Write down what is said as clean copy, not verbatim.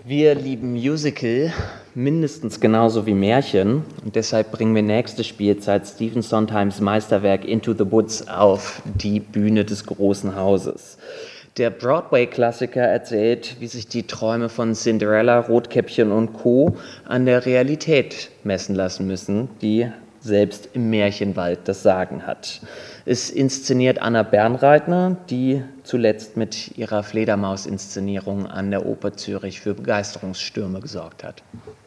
Wir lieben Musical mindestens genauso wie Märchen und deshalb bringen wir nächste Spielzeit Stephen Sondheims Meisterwerk Into the Woods auf die Bühne des Großen Hauses. Der Broadway-Klassiker erzählt, wie sich die Träume von Cinderella, Rotkäppchen und Co. an der Realität messen lassen müssen, die selbst im Märchenwald das Sagen hat. Es inszeniert Anna Bernreitner, die zuletzt mit ihrer Fledermaus-Inszenierung an der Oper Zürich für Begeisterungsstürme gesorgt hat.